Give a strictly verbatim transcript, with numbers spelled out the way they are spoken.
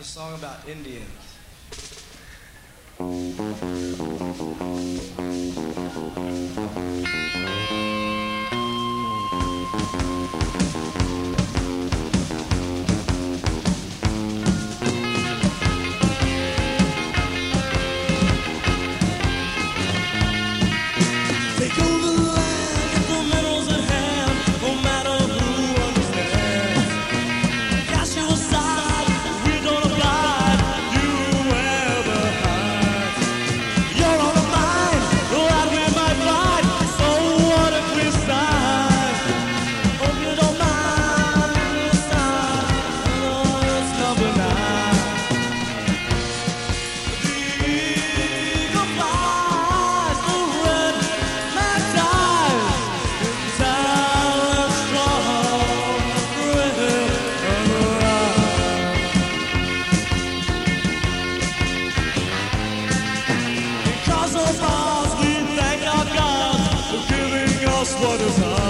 a song about Indians. Take over the land, get the minerals at hand, no matter who understands. Cast you aside, we don't abide, you wear the hide. You're on a mind, that we might fight, so what if we sign? Hope you don't mind, we'll sign, oh, it's number nine. The eagle flies, the red man dies, in silent strong, red and right. Because of ours, we thank our God for giving us what is ours.